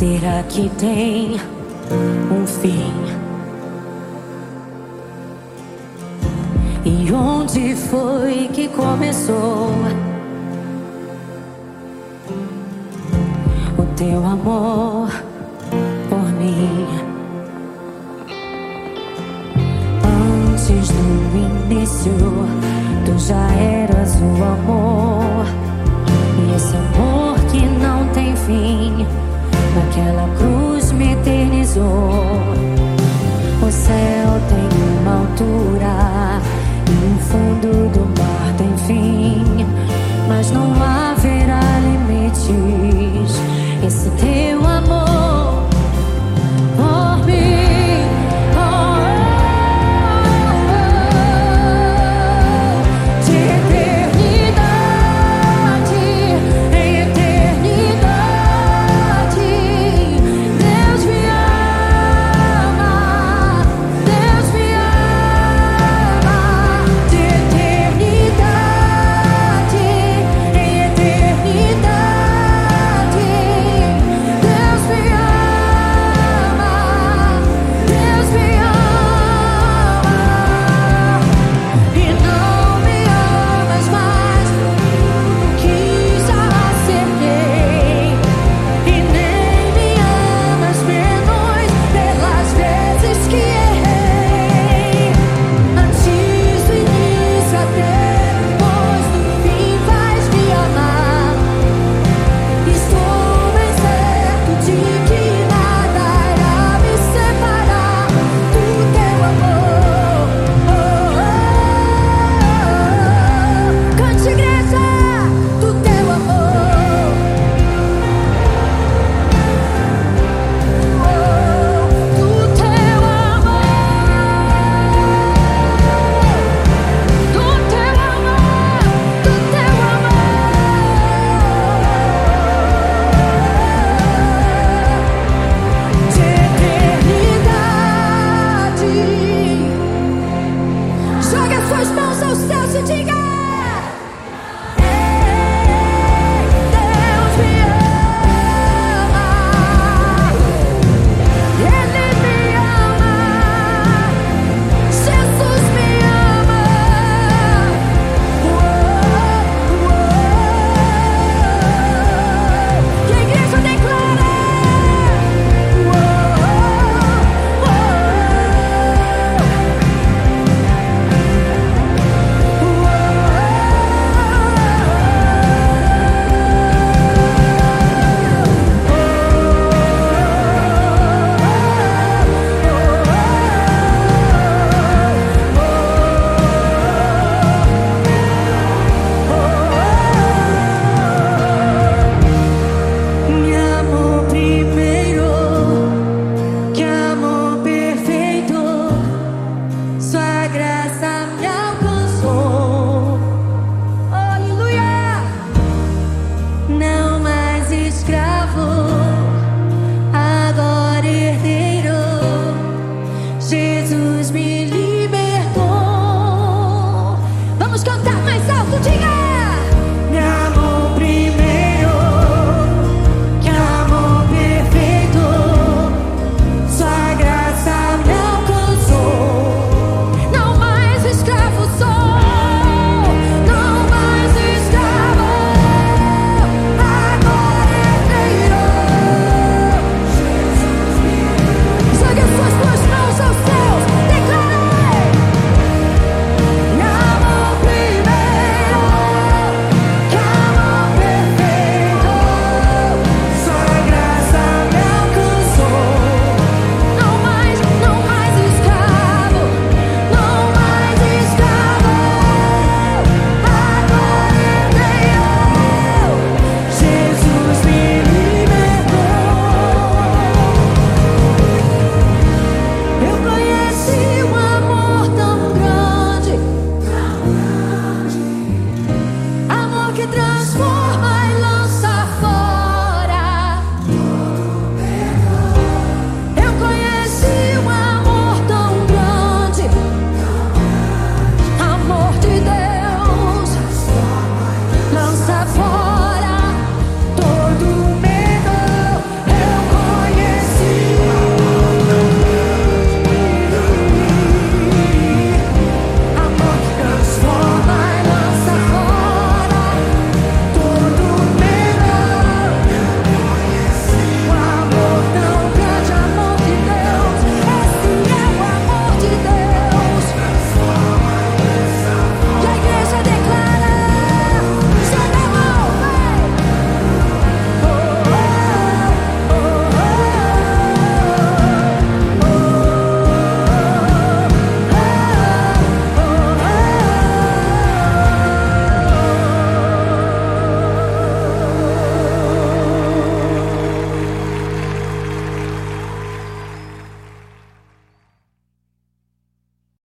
Será que tem um fim? E onde foi que começou o teu amor por mim? Antes do início, tu já eras o amor. E esse amor que não tem fim, naquela cruz me eternizou. O céu tem uma altura e o fundo do mar tem fim, mas não haverá limites. Esse teu amor por mim, de eternidade em eternidade, Deus me ama, Deus me ama. De eternidade em eternidade, Deus me ama, Deus me ama. E não me amas mais que já acertei, e nem me amas menos pelas vezes que errei. Antes do início até depois do fim vais me amar. Estou bem certo de que nada irá me separar do teu amor. Cante, igreja, do teu amor. Do teu amor. Do teu amor. Do teu amor. De eternidade. Jogue as suas mãos aos céus e diga: Deus me ama, Ele me ama, Jesus me ama. Que a igreja declara: me amou primeiro, que amor perfeito, sua graça me alcançou. Aleluia! Não mais escravo, agora herdeiro. Jesus me libertou. Vamos cantar.